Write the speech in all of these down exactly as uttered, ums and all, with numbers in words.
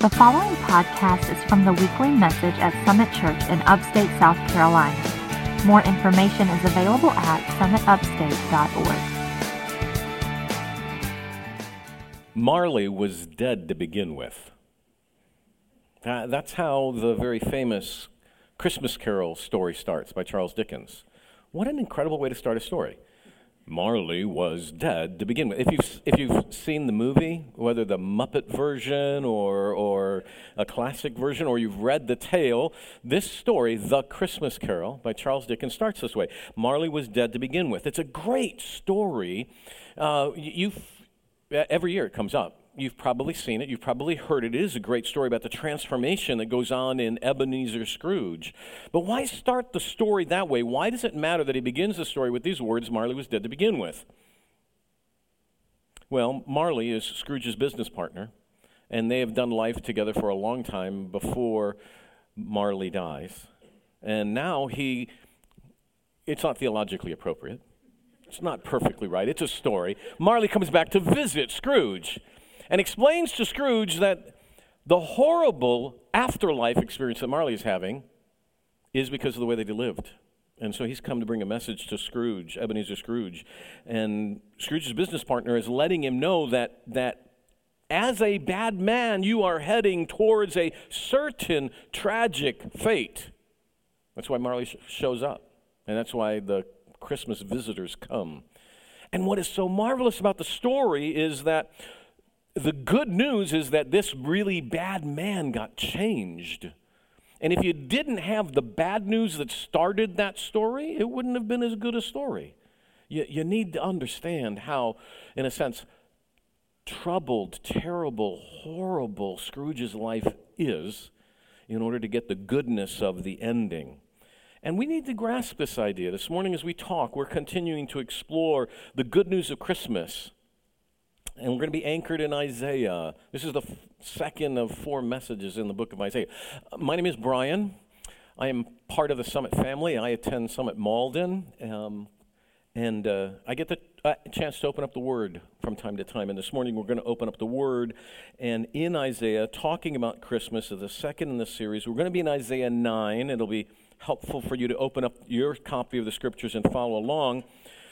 The following podcast is from the weekly message at Summit Church in Upstate, South Carolina. More information is available at summit upstate dot org. Marley was dead to begin with. Uh, that's how the very famous Christmas Carol story starts by Charles Dickens. What an incredible way to start a story. Marley was dead to begin with. If you've if you've seen the movie, whether the Muppet version or or a classic version, or you've read the tale, this story, The Christmas Carol by Charles Dickens, starts this way. Marley was dead to begin with. It's a great story. Uh, you've every year it comes up. You've probably seen it. You've probably heard it. It is a great story about the transformation that goes on in Ebenezer Scrooge. But why start the story that way? Why does it matter that he begins the story with these words, Marley was dead to begin with? Well, Marley is Scrooge's business partner, and they have done life together for a long time before Marley dies. And now he, it's not theologically appropriate. It's not perfectly right. It's a story. Marley comes back to visit Scrooge and explains to Scrooge that the horrible afterlife experience that Marley is having is because of the way that he lived. And so he's come to bring a message to Scrooge, Ebenezer Scrooge. And Scrooge's business partner is letting him know that, that as a bad man, you are heading towards a certain tragic fate. That's why Marley sh- shows up. And that's why the Christmas visitors come. And what is so marvelous about the story is that the good news is that this really bad man got changed. And if you didn't have the bad news that started that story, it wouldn't have been as good a story. You, you need to understand how, in a sense, troubled, terrible, horrible Scrooge's life is in order to get the goodness of the ending. And we need to grasp this idea. This morning as we talk, we're continuing to explore the good news of Christmas. And we're going to be anchored in Isaiah. This is the f- second of four messages in the book of Isaiah. Uh, my name is Brian. I am part of the Summit family. I attend Summit Malden. Um, and uh, I get the uh, chance to open up the Word from time to time. And this morning we're going to open up the Word. And in Isaiah, talking about Christmas, is the second in the series. We're going to be in Isaiah nine. It'll be helpful for you to open up your copy of the Scriptures and follow along.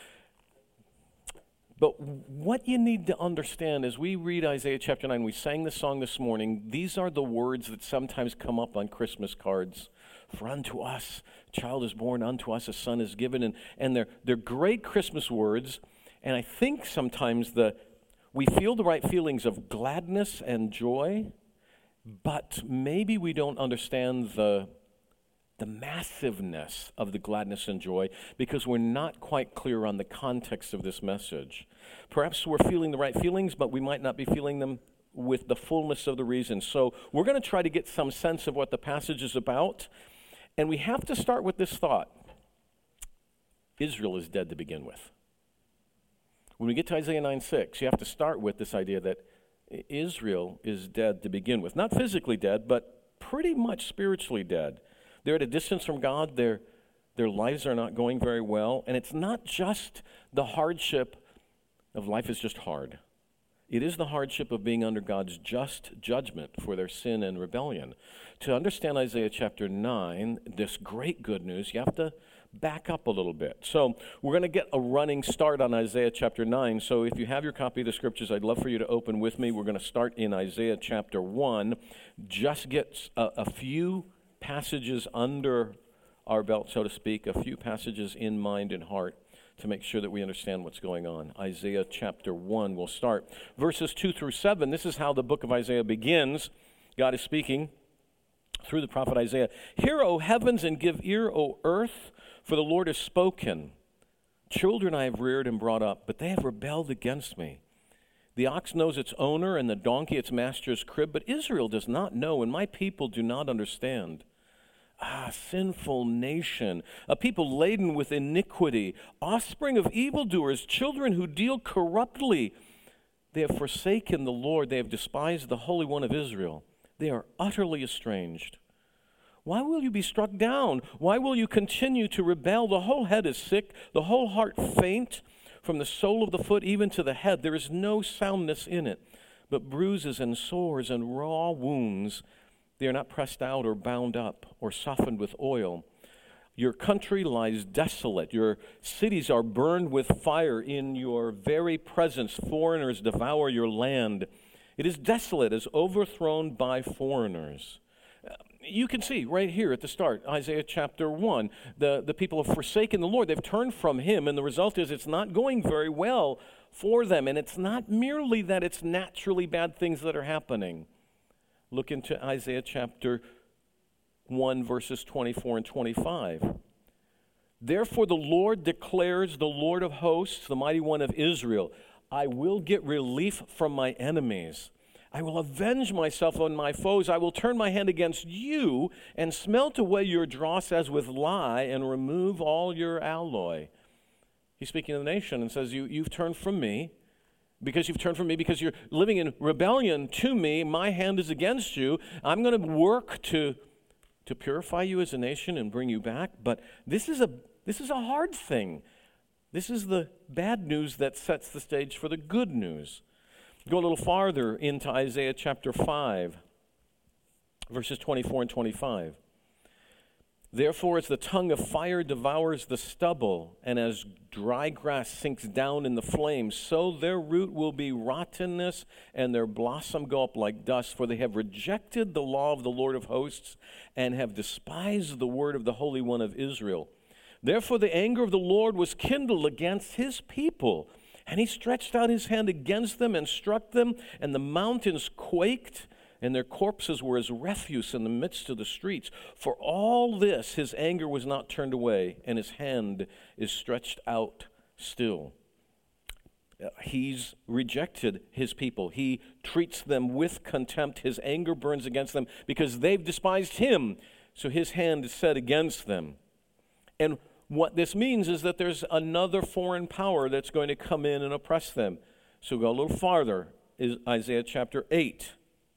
But what you need to understand as we read Isaiah chapter nine, we sang the song this morning, these are the words that sometimes come up on Christmas cards. For unto us a child is born, unto us a son is given. And, and they're, they're great Christmas words. And I think sometimes the we feel the right feelings of gladness and joy, but maybe we don't understand the the massiveness of the gladness and joy because we're not quite clear on the context of this message. Perhaps we're feeling the right feelings, but we might not be feeling them with the fullness of the reason. So we're going to try to get some sense of what the passage is about, and we have to start with this thought. Israel is dead to begin with. When we get to Isaiah nine six, you have to start with this idea that Israel is dead to begin with. Not physically dead, but pretty much spiritually dead. They're at a distance from God. Their, their lives are not going very well. And it's not just the hardship of life is just hard. It is the hardship of being under God's just judgment for their sin and rebellion. To understand Isaiah chapter nine, this great good news, you have to back up a little bit. So we're going to get a running start on Isaiah chapter nine. So if you have your copy of the Scriptures, I'd love for you to open with me. We're going to start in Isaiah chapter one. Just get a, a few passages under our belt, so to speak, a few passages in mind and heart to make sure that we understand what's going on. Isaiah chapter one, we'll start. Verses two through seven, this is how the book of Isaiah begins. God is speaking through the prophet Isaiah. Hear, O heavens, and give ear, O earth, for the Lord has spoken. Children I have reared and brought up, but they have rebelled against me. The ox knows its owner, and the donkey its master's crib, but Israel does not know, and my people do not understand. Ah, sinful nation, a people laden with iniquity, offspring of evildoers, children who deal corruptly. They have forsaken the Lord. They have despised the Holy One of Israel. They are utterly estranged. Why will you be struck down? Why will you continue to rebel? The whole head is sick, the whole heart faint, from the sole of the foot even to the head. There is no soundness in it. but bruises and sores and raw wounds. They are not pressed out or bound up or softened with oil. Your country lies desolate. Your cities are burned with fire. In your very presence, foreigners devour your land. It is desolate, as overthrown by foreigners. You can see right here at the start, Isaiah chapter one, the, the people have forsaken the Lord. They've turned from him, and the result is it's not going very well for them. And it's not merely that it's naturally bad things that are happening. Look into Isaiah chapter one, verses twenty-four and twenty-five. Therefore the Lord declares, the Lord of hosts, the mighty one of Israel, I will get relief from my enemies. I will avenge myself on my foes. I will turn my hand against you and smelt away your dross as with lye and remove all your alloy. He's speaking to the nation and says, you, you've turned from me. Because you've turned from me, because you're living in rebellion to me, my hand is against you. I'm going to work to, to purify you as a nation and bring you back. But this is a this is a hard thing. This is the bad news that sets the stage for the good news. Go a little farther into Isaiah chapter five, verses twenty-four and twenty-five. Therefore, as the tongue of fire devours the stubble, and as dry grass sinks down in the flames, so their root will be rottenness, and their blossom go up like dust. For they have rejected the law of the Lord of hosts, and have despised the word of the Holy One of Israel. Therefore the anger of the Lord was kindled against his people, and he stretched out his hand against them and struck them, and the mountains quaked, and their corpses were as refuse in the midst of the streets. For all this his anger was not turned away, and his hand is stretched out still. He's rejected his people. He treats them with contempt. His anger burns against them because they've despised him. So his hand is set against them. And what this means is that there's another foreign power that's going to come in and oppress them. So go a little farther, is Isaiah chapter eight.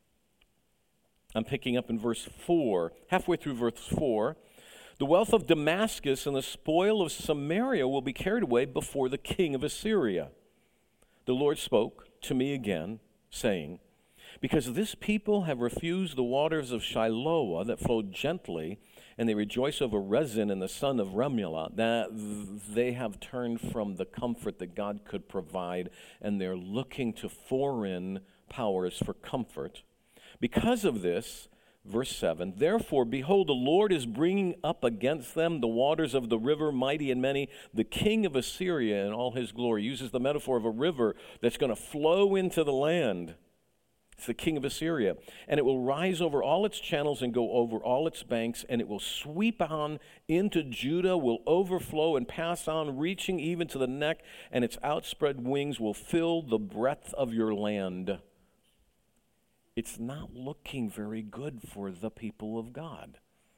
I'm picking up in verse four, halfway through verse four. The wealth of Damascus and the spoil of Samaria will be carried away before the king of Assyria. The Lord spoke to me again, saying, because this people have refused the waters of Shiloah that flowed gently, and they rejoice over Rezin and the son of Remulah, that they have turned from the comfort that God could provide, and they're looking to foreign powers for comfort. Because of this, verse seven, therefore, behold, the Lord is bringing up against them the waters of the river, mighty and many, the king of Assyria in all his glory. He uses the metaphor of a river that's going to flow into the land. It's the king of Assyria. And it will rise over all its channels and go over all its banks, and it will sweep on into Judah, will overflow and pass on, reaching even to the neck, and its outspread wings will fill the breadth of your land. It's not looking very good for the people of God.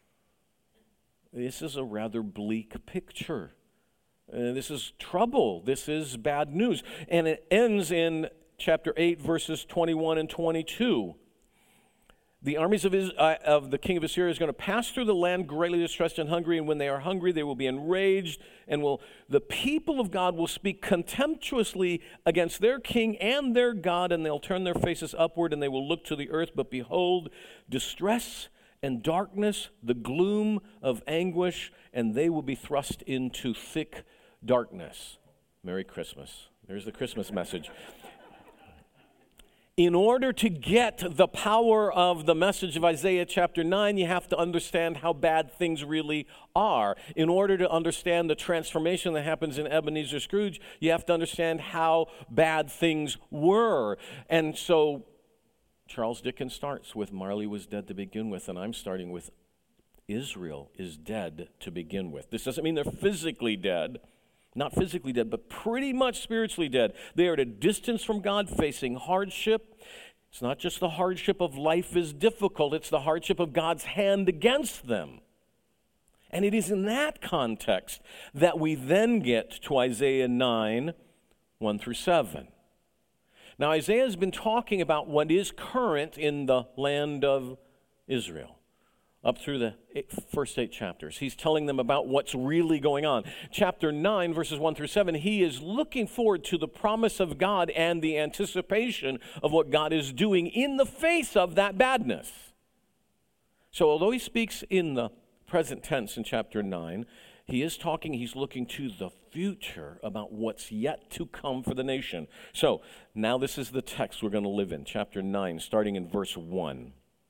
This is a rather bleak picture. Uh, this is trouble. This is bad news. And it ends in chapter eight, verses twenty-one and twenty-two. The armies of, his, uh, of the king of Assyria is going to pass through the land greatly distressed and hungry, and when they are hungry, they will be enraged, and will the people of God will speak contemptuously against their king and their God, and they'll turn their faces upward, and they will look to the earth, but behold, distress and darkness, the gloom of anguish, and they will be thrust into thick darkness. Merry Christmas. There's the Christmas message. In order to get the power of the message of Isaiah chapter nine, you have to understand how bad things really are. In order to understand the transformation that happens in Ebenezer Scrooge, you have to understand how bad things were. And so Charles Dickens starts with Marley was dead to begin with, and I'm starting with Israel is dead to begin with. This doesn't mean they're physically dead. Not physically dead, but pretty much spiritually dead. They are at a distance from God, facing hardship. It's not just the hardship of life is difficult, it's the hardship of God's hand against them. And it is in that context that we then get to Isaiah nine, one through seven. Now, Isaiah has been talking about what is current in the land of Israel. up through the eight, first eight chapters. He's telling them about what's really going on. Chapter nine, verses one through seven, he is looking forward to the promise of God and the anticipation of what God is doing in the face of that badness. So although he speaks in the present tense in chapter nine, he is talking, he's looking to the future about what's yet to come for the nation. So now this is the text we're going to live in, chapter nine, starting in verse one.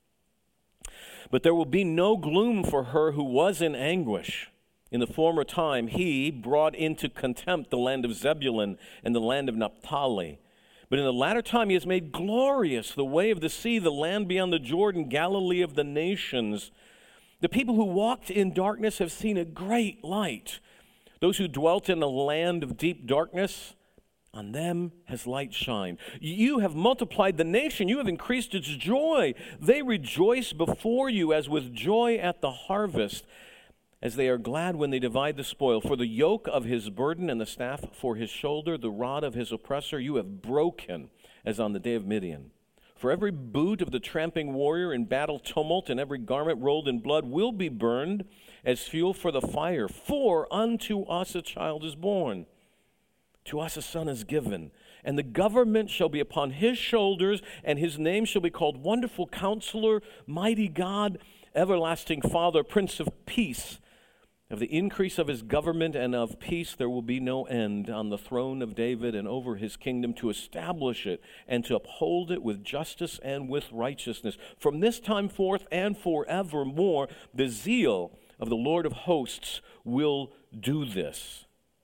But there will be no gloom for her who was in anguish. In the former time, he brought into contempt the land of Zebulun and the land of Naphtali. But in the latter time, he has made glorious the way of the sea, the land beyond the Jordan, Galilee of the nations. The people who walked in darkness have seen a great light. Those who dwelt in a land of deep darkness, on them has light shined. You have multiplied the nation. You have increased its joy. They rejoice before you as with joy at the harvest, as they are glad when they divide the spoil. For the yoke of his burden and the staff for his shoulder, the rod of his oppressor, you have broken, as on the day of Midian. For every boot of the tramping warrior in battle tumult and every garment rolled in blood will be burned as fuel for the fire. For unto us a child is born. To us a son is given, and the government shall be upon his shoulders, and his name shall be called Wonderful Counselor, Mighty God, Everlasting Father, Prince of Peace. Of the increase of his government and of peace there will be no end on the throne of David and over his kingdom, to establish it and to uphold it with justice and with righteousness. From this time forth and forevermore, the zeal of the Lord of hosts will do this.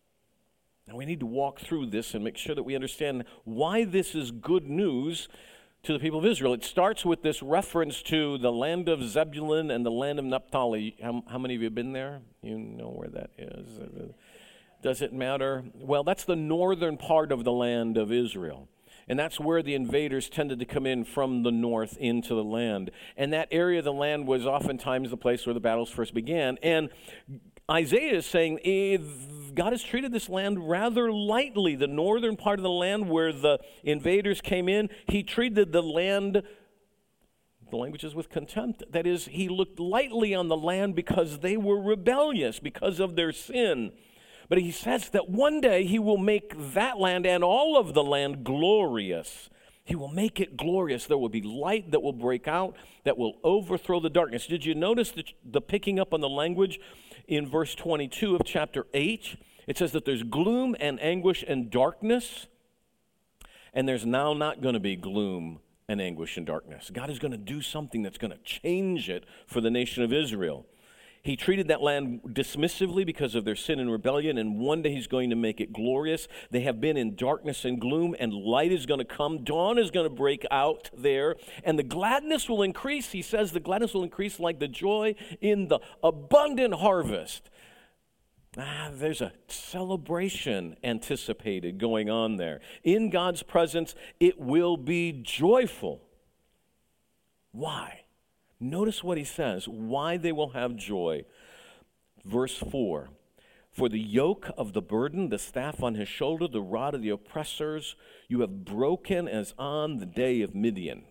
Now we need to walk through this and make sure that we understand why this is good news to the people of Israel. It starts with this reference to the land of Zebulun and the land of Naphtali. How, how many of you have been there? You know where that is. Does it matter? Well, that's the northern part of the land of Israel. And that's where the invaders tended to come in from the north into the land. And that area of the land was oftentimes the place where the battles first began. And Isaiah is saying, eh, God has treated this land rather lightly. The northern part of the land where the invaders came in, he treated the land, the language is with contempt. That is, he looked lightly on the land because they were rebellious, because of their sin. But he says that one day he will make that land and all of the land glorious. He will make it glorious. There will be light that will break out, that will overthrow the darkness. Did you notice the, the picking up on the language in verse twenty-two of chapter eight? It says that there's gloom and anguish and darkness, and there's now not going to be gloom and anguish and darkness. God is going to do something that's going to change it for the nation of Israel. He treated that land dismissively because of their sin and rebellion, and one day he's going to make it glorious. They have been in darkness and gloom, and light is going to come. Dawn is going to break out there, and the gladness will increase. He says the gladness will increase like the joy in the abundant harvest. Ah, there's a celebration anticipated going on there. In God's presence, it will be joyful. Why? Notice what he says, why they will have joy. Verse four, for the yoke of the burden, the staff on his shoulder, the rod of the oppressors, you have broken as on the day of Midian.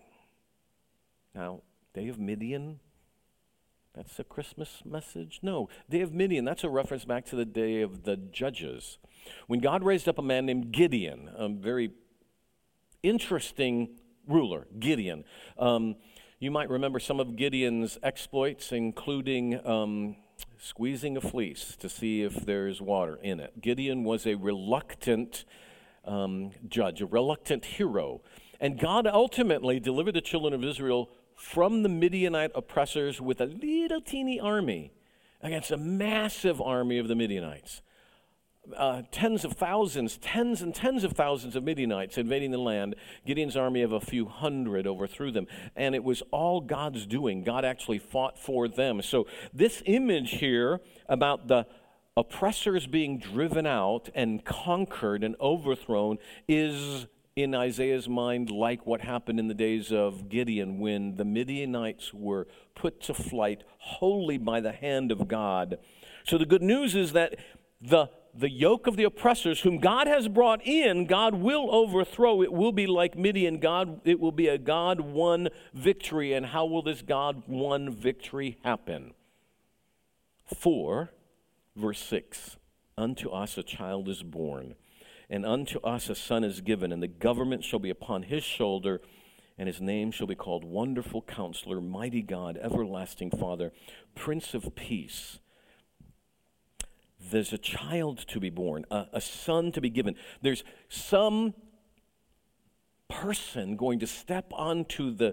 Now, day of Midian, that's a Christmas message? No, day of Midian, that's a reference back to the day of the judges. When God raised up a man named Gideon, a very interesting ruler, Gideon. Um, You might remember some of Gideon's exploits, including um, squeezing a fleece to see if there's water in it. Gideon was a reluctant um, judge, a reluctant hero. And God ultimately delivered the children of Israel from the Midianite oppressors with a little teeny army against a massive army of the Midianites. Uh, tens of thousands, tens and tens of thousands of Midianites invading the land. Gideon's army of a few hundred overthrew them. And it was all God's doing. God actually fought for them. So this image here about the oppressors being driven out and conquered and overthrown is, in Isaiah's mind, like what happened in the days of Gideon when the Midianites were put to flight wholly by the hand of God. So the good news is that the the yoke of the oppressors whom God has brought in, God will overthrow. It will be like Midian. God, it will be a God-won victory. And how will this God-won victory happen? For, verse six, unto us a child is born, and unto us a son is given, and the government shall be upon his shoulder, and his name shall be called Wonderful Counselor, Mighty God, Everlasting Father, Prince of Peace. There's a child to be born, a, a son to be given. There's some person going to step onto the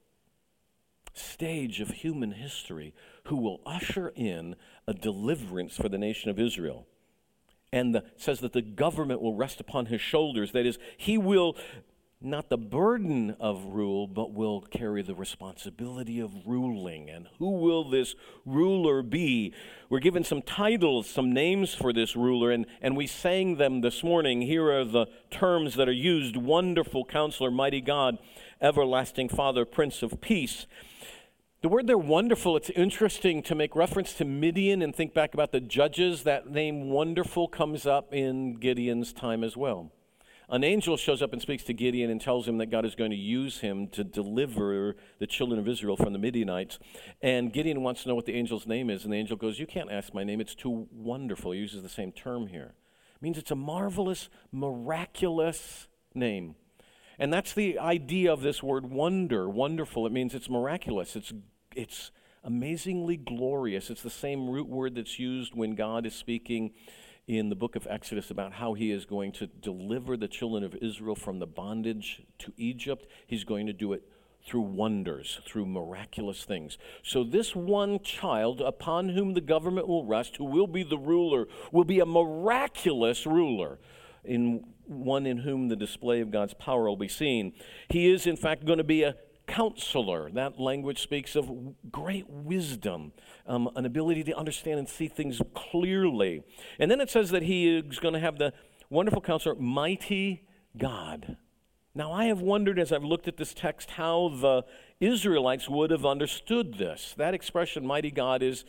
stage of human history who will usher in a deliverance for the nation of Israel. And the, says that the government will rest upon his shoulders. That is, he will, not the burden of rule, but will carry the responsibility of ruling. And who will this ruler be? We're given some titles, some names for this ruler, and, and we sang them this morning. Here are the terms that are used: Wonderful Counselor, Mighty God, Everlasting Father, Prince of Peace. The word there, wonderful, it's interesting to make reference to Midian and think back about the judges. That name, wonderful, comes up in Gideon's time as well. An angel shows up and speaks to Gideon and tells him that God is going to use him to deliver the children of Israel from the Midianites. And Gideon wants to know what the angel's name is. And the angel goes, you can't ask my name. It's too wonderful. He uses the same term here. It means it's a marvelous, miraculous name. And that's the idea of this word wonder, wonderful. It means it's miraculous. It's it's amazingly glorious. It's the same root word that's used when God is speaking in the book of Exodus about how he is going to deliver the children of Israel from the bondage to Egypt. He's going to do it through wonders, through miraculous things. So this one child upon whom the government will rest, who will be the ruler, will be a miraculous ruler, in one in whom the display of God's power will be seen. He is, in fact, going to be a counselor. That language speaks of great wisdom, um, an ability to understand and see things clearly. And then it says that he is going to have the wonderful counselor, mighty God. Now, I have wondered as I've looked at this text how the Israelites would have understood this. That expression, mighty God, is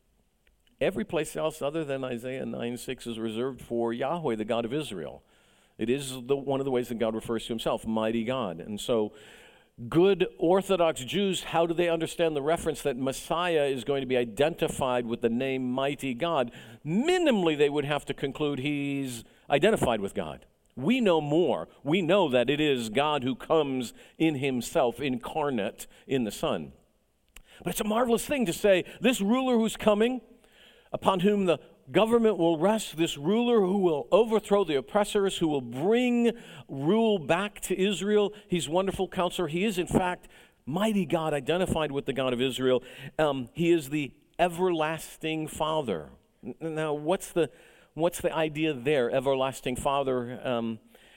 every place else other than Isaiah nine six is reserved for Yahweh, the God of Israel. It is the, one of the ways that God refers to himself, mighty God. And so good Orthodox Jews, how do they understand the reference that Messiah is going to be identified with the name mighty God? Minimally, they would have to conclude he's identified with God. We know more. We know that it is God who comes in himself, incarnate in the Son. But it's a marvelous thing to say, this ruler who's coming, upon whom the government will rest, this ruler who will overthrow the oppressors, who will bring rule back to Israel. He's wonderful counselor. He is, in fact, mighty God, identified with the God of Israel. Um, he is the everlasting Father. Now, what's the what's the idea there, everlasting Father? Um,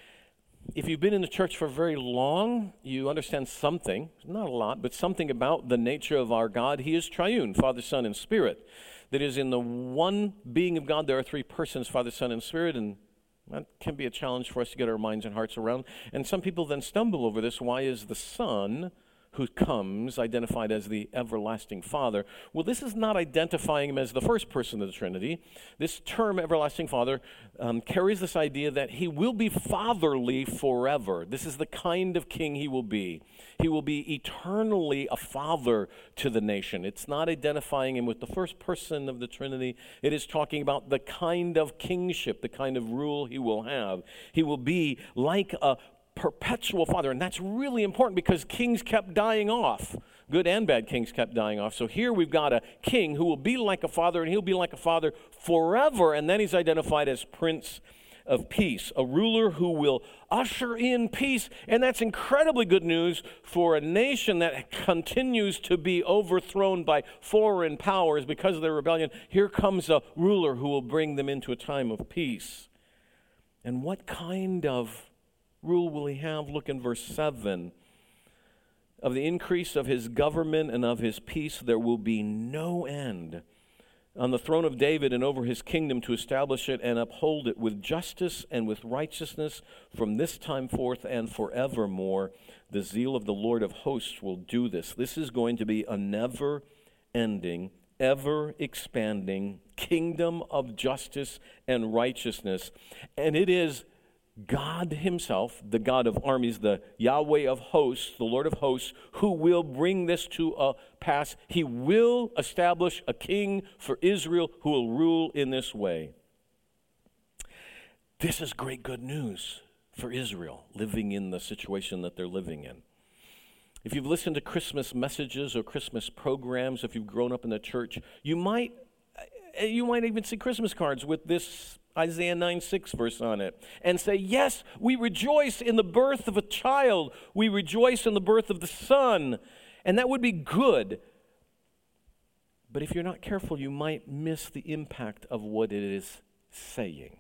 if you've been in the church for very long, you understand something, not a lot, but something about the nature of our God. He is triune, Father, Son, and Spirit. That is, in the one being of God, there are three persons, Father, Son, and Spirit, and that can be a challenge for us to get our minds and hearts around. And some people then stumble over this. Why is the Son who comes identified as the everlasting Father? Well, this is not identifying him as the first person of the Trinity. This term, everlasting Father, um, carries this idea that he will be fatherly forever. This is the kind of king he will be. He will be eternally a father to the nation. It's not identifying him with the first person of the Trinity. It is talking about the kind of kingship, the kind of rule he will have. He will be like a perpetual father, and that's really important because kings kept dying off. Good and bad kings kept dying off. So here we've got a king who will be like a father, and he'll be like a father forever, and then he's identified as Prince of Peace, a ruler who will usher in peace, and that's incredibly good news for a nation that continues to be overthrown by foreign powers because of their rebellion. Here comes a ruler who will bring them into a time of peace. And what kind of rule will he have? Look in verse seven. Of the increase of his government and of his peace there will be no end on the throne of David and over his kingdom, to establish it and uphold it with justice and with righteousness from this time forth and forevermore. The zeal of the Lord of hosts will do this. This is going to be a never-ending ever-expanding kingdom of justice and righteousness. And it is God himself, the God of armies, the Yahweh of hosts, the Lord of hosts, who will bring this to a pass. He will establish a king for Israel who will rule in this way. This is great good news for Israel living in the situation that they're living in. If you've listened to Christmas messages or Christmas programs, if you've grown up in the church, you might you might even see Christmas cards with this Isaiah nine six verse on it and say, yes, we rejoice in the birth of a child. We rejoice in the birth of the Son. And that would be good. But if you're not careful, you might miss the impact of what it is saying.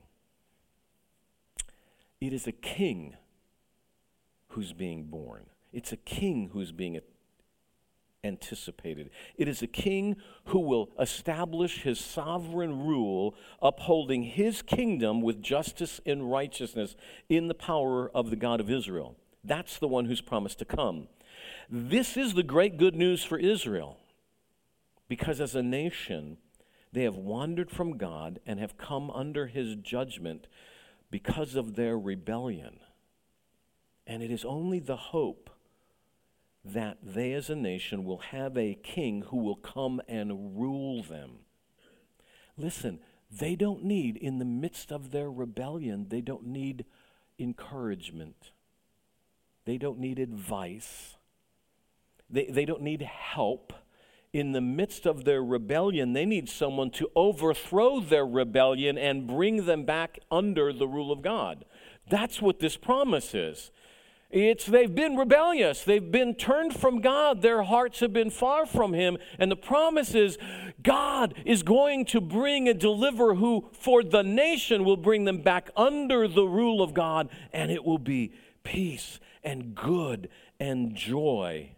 It is a king who's being born. It's a king who's being anticipated. It is a king who will establish his sovereign rule, upholding his kingdom with justice and righteousness in the power of the God of Israel. That's the one who's promised to come. This is the great good news for Israel, because as a nation, they have wandered from God and have come under his judgment because of their rebellion. And it is only the hope that they as a nation will have a king who will come and rule them. Listen, they don't need, in the midst of their rebellion, they don't need encouragement. They don't need advice. They, they don't need help. In the midst of their rebellion, they need someone to overthrow their rebellion and bring them back under the rule of God. That's what this promise is. It's they've been rebellious. They've been turned from God. Their hearts have been far from him. And the promise is God is going to bring a deliverer who for the nation will bring them back under the rule of God, and it will be peace and good and joy.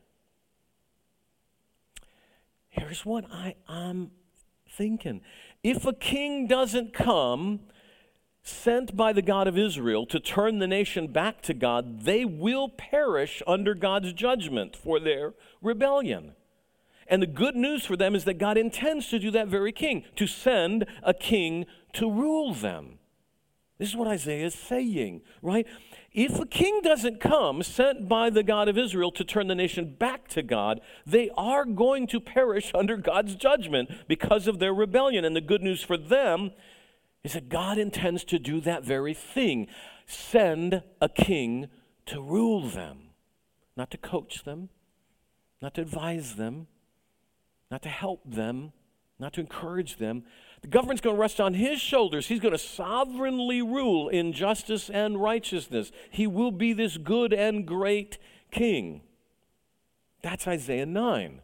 Here's what I am thinking. If a king doesn't come sent by the God of Israel to turn the nation back to God, they will perish under God's judgment for their rebellion. And the good news for them is that God intends to do that very king, to send a king to rule them. This is what Isaiah is saying, right? If a king doesn't come sent by the God of Israel to turn the nation back to God, they are going to perish under God's judgment because of their rebellion. And the good news for them is that God intends to do that very thing. Send a king to rule them. Not to coach them, not to advise them, not to help them, not to encourage them. The government's going to rest on his shoulders. He's going to sovereignly rule in justice and righteousness. He will be this good and great king. That's Isaiah nine.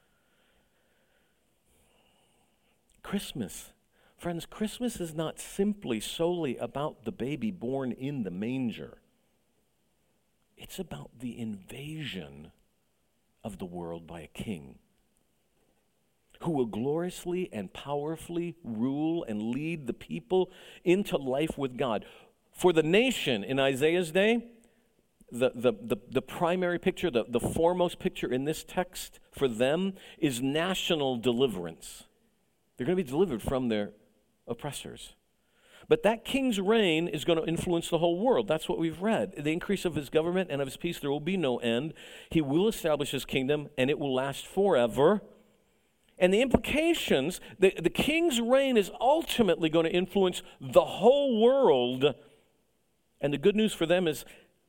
Christmas. Friends, Christmas is not simply solely about the baby born in the manger. It's about the invasion of the world by a king who will gloriously and powerfully rule and lead the people into life with God. For the nation in Isaiah's day, the, the, the, the primary picture, the, the foremost picture in this text for them is national deliverance. They're going to be delivered from their oppressors. But that king's reign is going to influence the whole world. That's what we've read. The increase of his government and of his peace, there will be no end. He will establish his kingdom, and it will last forever. And the implications, the, the king's reign is ultimately going to influence the whole world. And the good news for them is,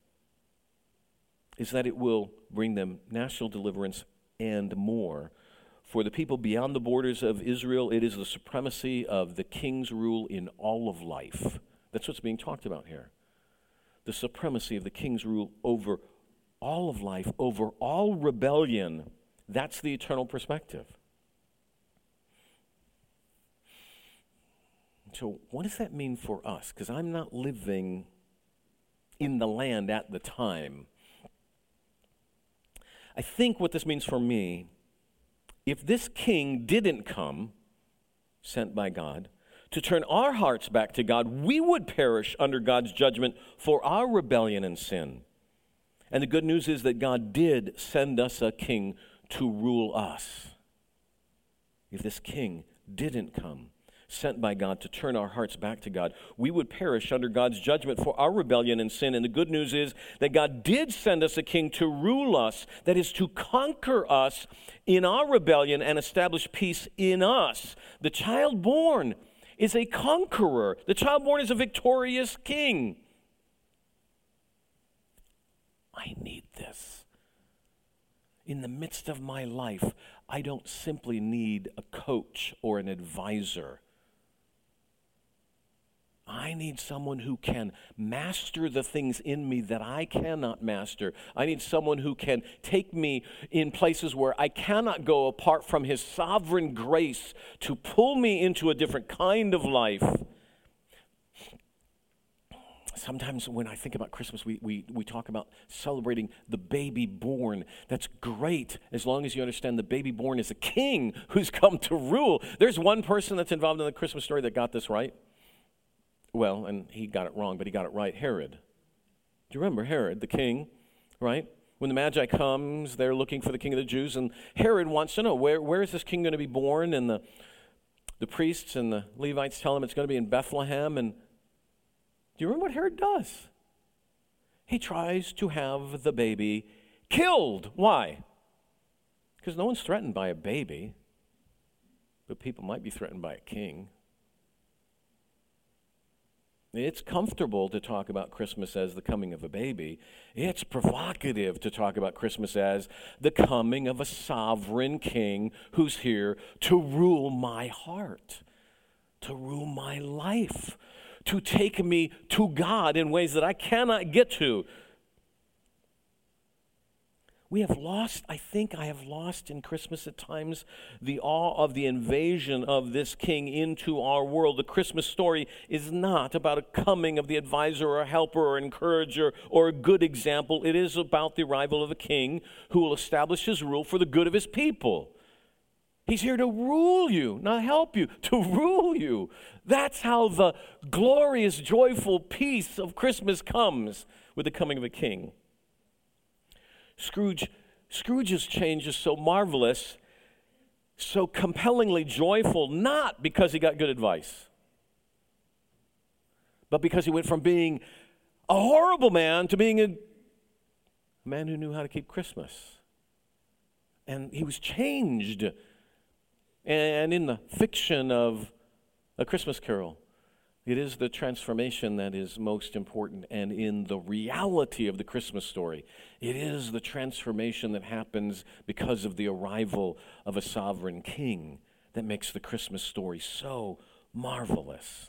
is that it will bring them national deliverance and more. For the people beyond the borders of Israel, it is the supremacy of the king's rule in all of life. That's what's being talked about here. The supremacy of the king's rule over all of life, over all rebellion. That's the eternal perspective. So what does that mean for us? Because I'm not living in the land at the time. I think what this means for me, if this king didn't come, sent by God, to turn our hearts back to God, we would perish under God's judgment for our rebellion and sin. And the good news is that God did send us a king to rule us. if this king didn't come, sent by God to turn our hearts back to God, we would perish under God's judgment for our rebellion and sin. And the good news is that God did send us a king to rule us, that is, to conquer us in our rebellion and establish peace in us. The child born is a conqueror. The child born is a victorious king. I need this. In the midst of my life, I don't simply need a coach or an advisor. I need someone who can master the things in me that I cannot master. I need someone who can take me in places where I cannot go apart from his sovereign grace to pull me into a different kind of life. Sometimes when I think about Christmas, we, we, we talk about celebrating the baby born. That's great as long as you understand the baby born is a king who's come to rule. There's one person that's involved in the Christmas story that got this right. Well, and he got it wrong, but he got it right. Herod. Do you remember Herod, the king, right? When the Magi comes, they're looking for the king of the Jews, and Herod wants to know, where, where is this king going to be born? And the, the priests and the Levites tell him it's going to be in Bethlehem. And do you remember what Herod does? He tries to have the baby killed. Why? Because no one's threatened by a baby, but people might be threatened by a king. It's comfortable to talk about Christmas as the coming of a baby. It's provocative to talk about Christmas as the coming of a sovereign king who's here to rule my heart, to rule my life, to take me to God in ways that I cannot get to. We have lost, I think I have lost in Christmas at times, the awe of the invasion of this king into our world. The Christmas story is not about a coming of the advisor or a helper or encourager or a good example. It is about the arrival of a king who will establish his rule for the good of his people. He's here to rule you, not help you, to rule you. That's how the glorious, joyful peace of Christmas comes, with the coming of a king. Scrooge, Scrooge's change is so marvelous, so compellingly joyful, not because he got good advice, but because he went from being a horrible man to being a man who knew how to keep Christmas. And he was changed. And in the fiction of A Christmas Carol, it is the transformation that is most important. And in the reality of the Christmas story, it is the transformation that happens because of the arrival of a sovereign king that makes the Christmas story so marvelous.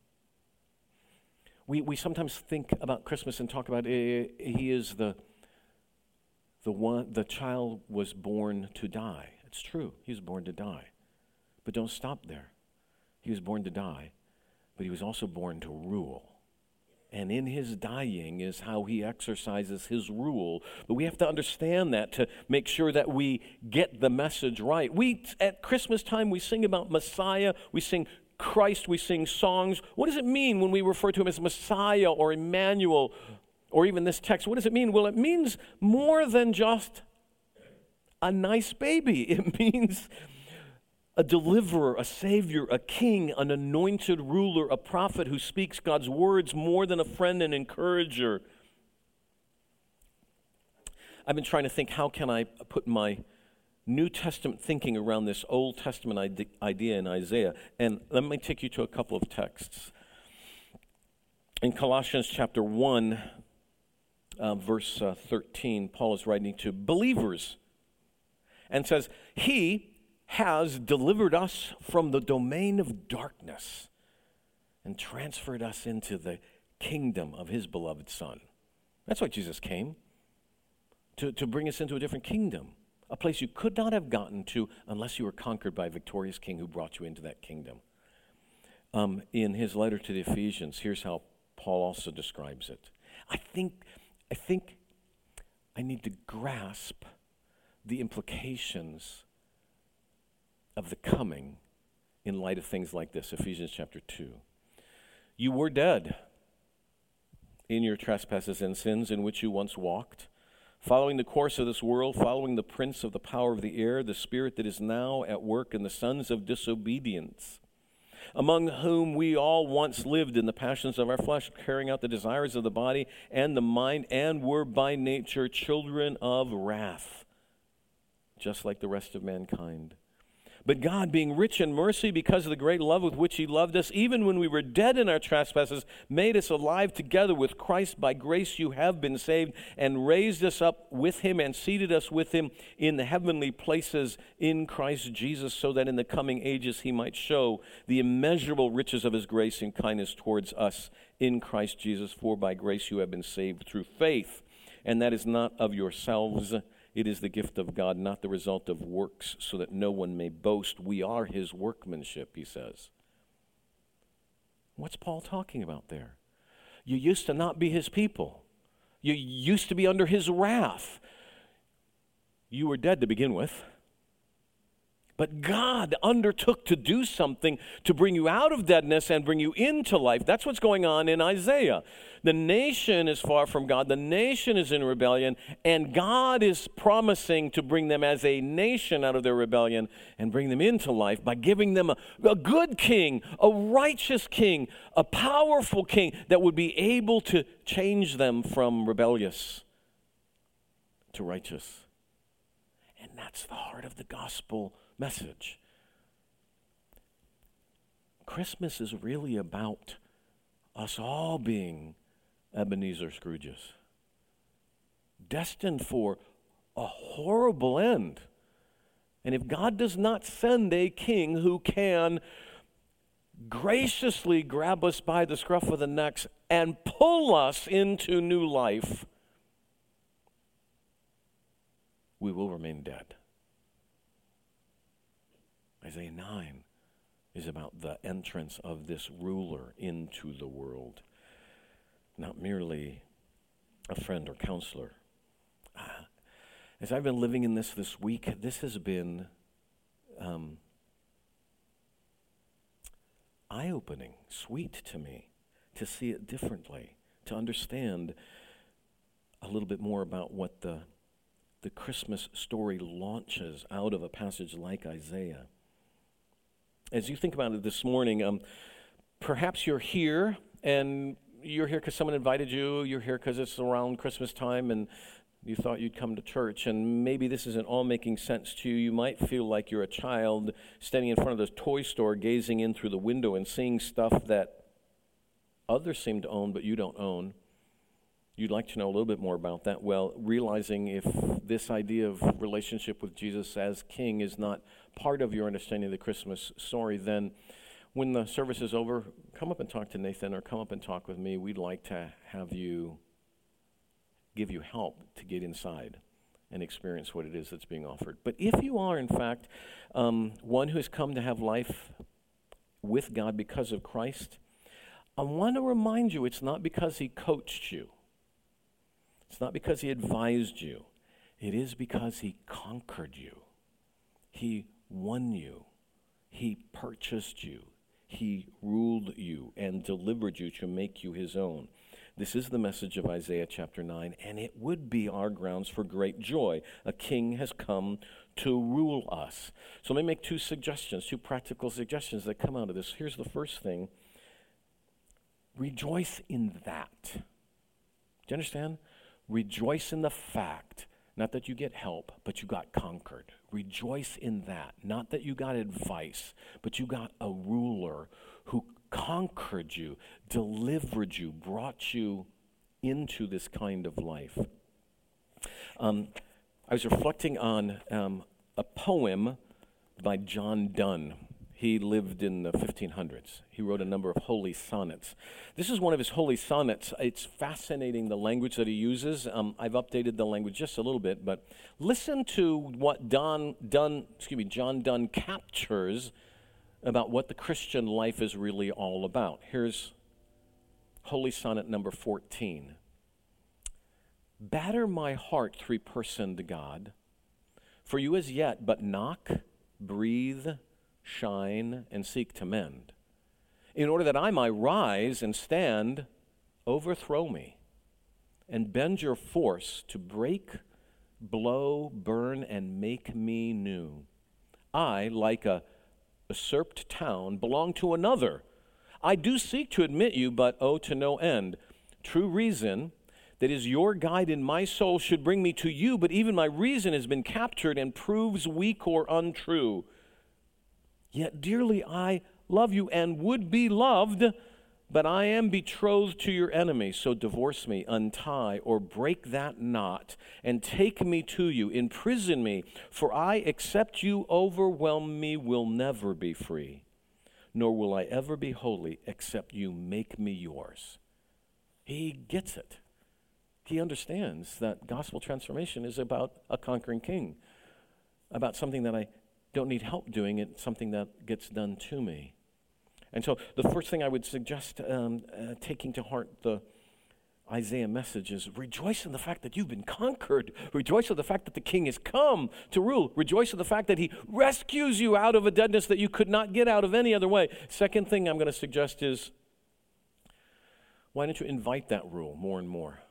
We we sometimes think about Christmas and talk about it, he is the the one, the child was born to die. It's true, he was born to die. But don't stop there. He was born to die. But he was also born to rule. And in his dying is how he exercises his rule. But we have to understand that to make sure that we get the message right. We, at Christmas time, we sing about Messiah, we sing Christ, we sing songs. What does it mean when we refer to him as Messiah or Emmanuel, or even this text? What does it mean? Well, it means more than just a nice baby. It means a deliverer, a savior, a king, an anointed ruler, a prophet who speaks God's words more than a friend and encourager. I've been trying to think, how can I put my New Testament thinking around this Old Testament idea in Isaiah? And let me take you to a couple of texts. In Colossians chapter one, uh, verse uh, thirteen, Paul is writing to believers and says, He has delivered us from the domain of darkness and transferred us into the kingdom of his beloved Son. That's why Jesus came, to, to bring us into a different kingdom, a place you could not have gotten to unless you were conquered by a victorious king who brought you into that kingdom. Um, in his letter to the Ephesians, here's how Paul also describes it. I think, I think I need to grasp the implications of the coming in light of things like this. Ephesians chapter two. You were dead in your trespasses and sins in which you once walked, following the course of this world, following the prince of the power of the air, the spirit that is now at work in the sons of disobedience, among whom we all once lived in the passions of our flesh, carrying out the desires of the body and the mind, and were by nature children of wrath, just like the rest of mankind. But God, being rich in mercy because of the great love with which he loved us, even when we were dead in our trespasses, made us alive together with Christ. By grace you have been saved, and raised us up with him and seated us with him in the heavenly places in Christ Jesus, so that in the coming ages he might show the immeasurable riches of his grace and kindness towards us in Christ Jesus. For by grace you have been saved through faith, and that is not of yourselves. It is the gift of God, not the result of works, so that no one may boast. We are his workmanship, he says. What's Paul talking about there? You used to not be his people. You used to be under his wrath. You were dead to begin with. But God undertook to do something to bring you out of deadness and bring you into life. That's what's going on in Isaiah. The nation is far from God. The nation is in rebellion. And God is promising to bring them as a nation out of their rebellion and bring them into life by giving them a, a good king, a righteous king, a powerful king that would be able to change them from rebellious to righteous. And that's the heart of the gospel message. Christmas is really about us all being Ebenezer Scrooges, destined for a horrible end. And if God does not send a king who can graciously grab us by the scruff of the necks and pull us into new life, we will remain dead. Isaiah nine is about the entrance of this ruler into the world, not merely a friend or counselor. Uh, as I've been living in this this week, this has been um, eye-opening, sweet to me, to see it differently, to understand a little bit more about what the, the Christmas story launches out of a passage like Isaiah. As you think about it this morning, um, perhaps you're here, and you're here because someone invited you, you're here because it's around Christmas time, and you thought you'd come to church, and maybe this isn't all making sense to you. You might feel like you're a child standing in front of the toy store, gazing in through the window and seeing stuff that others seem to own, but you don't own. You'd like to know a little bit more about that. Well, realizing if this idea of relationship with Jesus as King is not part of your understanding of the Christmas story, then when the service is over, come up and talk to Nathan or come up and talk with me. We'd like to have you, give you help to get inside and experience what it is that's being offered. But if you are, in fact, um, one who has come to have life with God because of Christ, I want to remind you it's not because he coached you. It's not because he advised you. It is because he conquered you. He won you. He purchased you. He ruled you and delivered you to make you his own. This is the message of Isaiah chapter nine, and it would be our grounds for great joy. A king has come to rule us. So let me make two suggestions, two practical suggestions that come out of this. Here's the first thing. Rejoice in that. Do you understand? Rejoice in the fact, not that you get help, but you got conquered. Rejoice in that. Not that you got advice, but you got a ruler who conquered you, delivered you, brought you into this kind of life. Um, I was reflecting on um, a poem by John Donne. He lived in the fifteen hundreds. He wrote a number of holy sonnets. This is one of his holy sonnets. It's fascinating, the language that he uses. Um, I've updated the language just a little bit, but listen to what Don, Donne, excuse me, John Donne captures about what the Christian life is really all about. Here's holy sonnet number fourteen. Batter my heart, three-personed God, for you as yet but knock, breathe, shine, and seek to mend. In order that I might rise and stand, overthrow me, and bend your force to break blow, burn, and make me new. I, like a usurped town, belong to another. I do seek to admit you, but oh, to no end. True reason, that is your guide in my soul, should bring me to you, but even my reason has been captured and proves weak or untrue. Yet dearly I love you and would be loved, but I am betrothed to your enemy. So divorce me, untie, or break that knot, and take me to you, imprison me, for I, except you overwhelm me, will never be free, nor will I ever be holy, except you make me yours. He gets it. He understands that gospel transformation is about a conquering king, about something that I don't need help doing, it's something that gets done to me. And so the first thing I would suggest um, uh, taking to heart the Isaiah message is rejoice in the fact that you've been conquered. Rejoice in the fact that the king has come to rule. Rejoice in the fact that he rescues you out of a deadness that you could not get out of any other way. Second thing I'm going to suggest is, why don't you invite that rule more and more?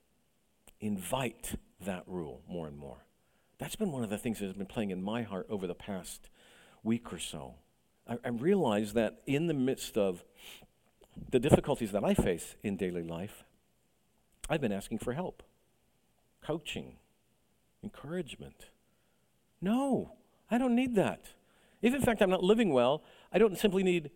Invite that rule more and more. That's been one of the things that has been playing in my heart over the past week or so. I, I realize that in the midst of the difficulties that I face in daily life, I've been asking for help, coaching, encouragement. No, I don't need that. If in fact I'm not living well, I don't simply need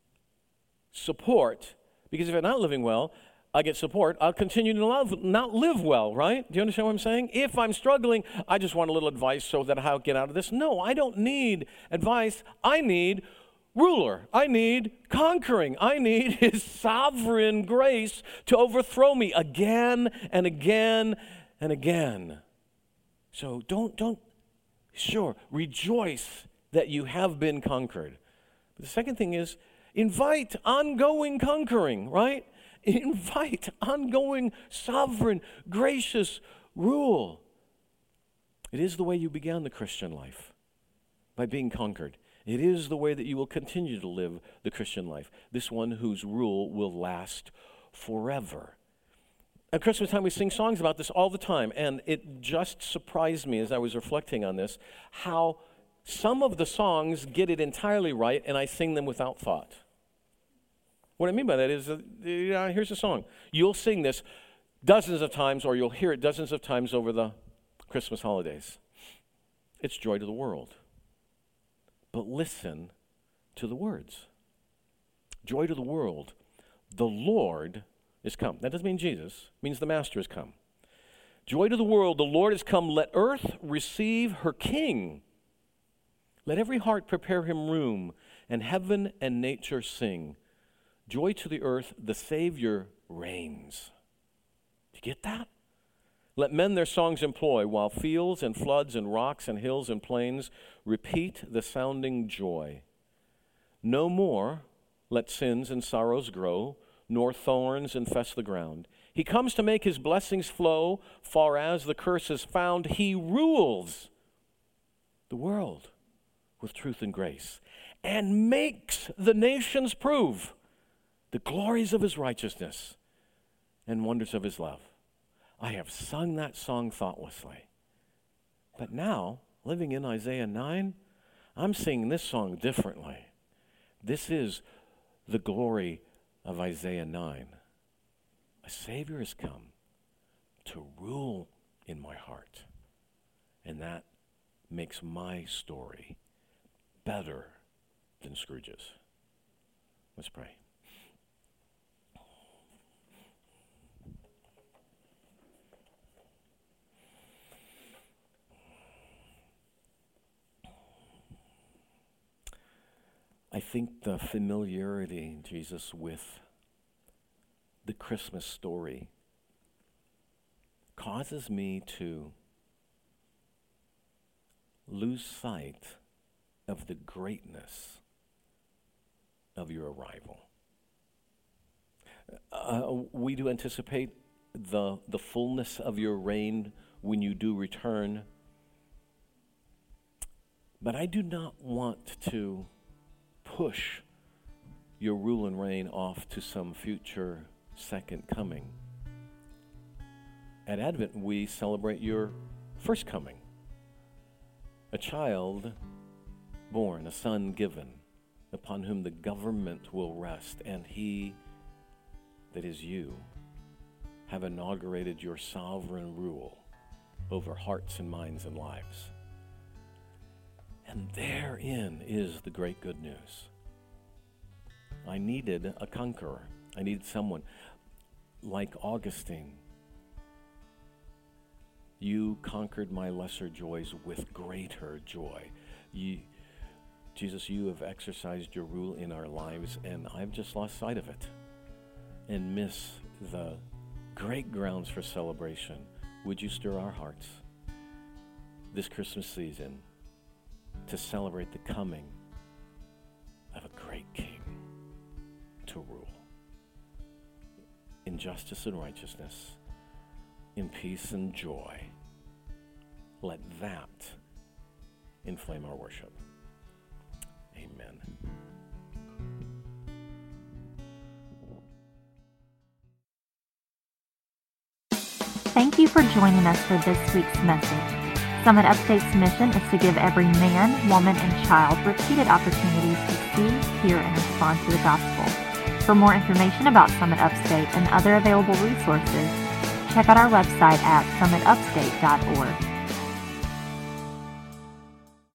support, because if I'm not living well, I get support, I'll continue to love, not live well, right? Do you understand what I'm saying? If I'm struggling, I just want a little advice so that I'll get out of this. No, I don't need advice. I need ruler. I need conquering. I need his sovereign grace to overthrow me again and again and again. So don't, don't, sure, rejoice that you have been conquered. But the second thing is, invite ongoing conquering, right? Invite ongoing, sovereign, gracious rule. It is the way you began the Christian life, by being conquered. It is the way that you will continue to live the Christian life, this one whose rule will last forever. At Christmas time, we sing songs about this all the time, and it just surprised me as I was reflecting on this, how some of the songs get it entirely right, and I sing them without thought. What I mean by that is, uh, here's a song. You'll sing this dozens of times, or you'll hear it dozens of times over the Christmas holidays. It's Joy to the World. But listen to the words. Joy to the world. The Lord is come. That doesn't mean Jesus. It means the Master has come. Joy to the world. The Lord is come. Let earth receive her King. Let every heart prepare him room, and heaven and nature sing. Joy to the earth, the Savior reigns. Do you get that? Let men their songs employ, while fields and floods and rocks and hills and plains repeat the sounding joy. No more let sins and sorrows grow, nor thorns infest the ground. He comes to make his blessings flow, far as the curse is found. He rules the world with truth and grace, and makes the nations prove the glories of his righteousness and wonders of his love. I have sung that song thoughtlessly. But now, living in Isaiah nine, I'm singing this song differently. This is the glory of Isaiah nine. A Savior has come to rule in my heart. And that makes my story better than Scrooge's. Let's pray. I think the familiarity, Jesus, with the Christmas story causes me to lose sight of the greatness of your arrival. Uh, we do anticipate the, the fullness of your reign when you do return, but I do not want to push your rule and reign off to some future second coming. At Advent, we celebrate your first coming. A child born, a son given, upon whom the government will rest, and he, that is you, have inaugurated your sovereign rule over hearts and minds and lives. And therein is the great good news. I needed a conqueror. I needed someone like Augustine. You conquered my lesser joys with greater joy. You, Jesus, you have exercised your rule in our lives, and I've just lost sight of it and miss the great grounds for celebration. Would you stir our hearts this Christmas season to celebrate the coming of a great King to rule in justice and righteousness, in peace and joy? Let that inflame our worship. Amen. Thank you for joining us for this week's message. Summit Upstate's mission is to give every man, woman, and child repeated opportunities to see, hear, and respond to the gospel. For more information about Summit Upstate and other available resources, check out our website at summit upstate dot org.